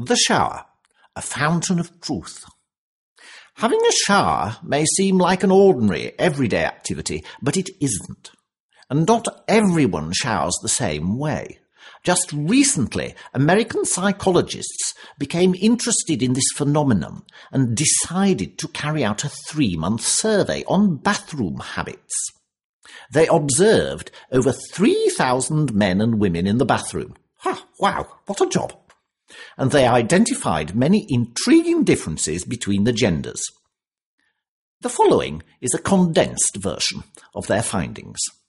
The shower, a fountain of truth. Having a shower may seem like an ordinary, everyday activity, but it isn't. And not everyone showers the same way. Just recently, American psychologists became interested in this phenomenon and decided to carry out a 3-month survey on bathroom habits. They observed over 3,000 men and women in the bathroom. Wow, what a job! And they identified many intriguing differences between the genders. The following is a condensed version of their findings.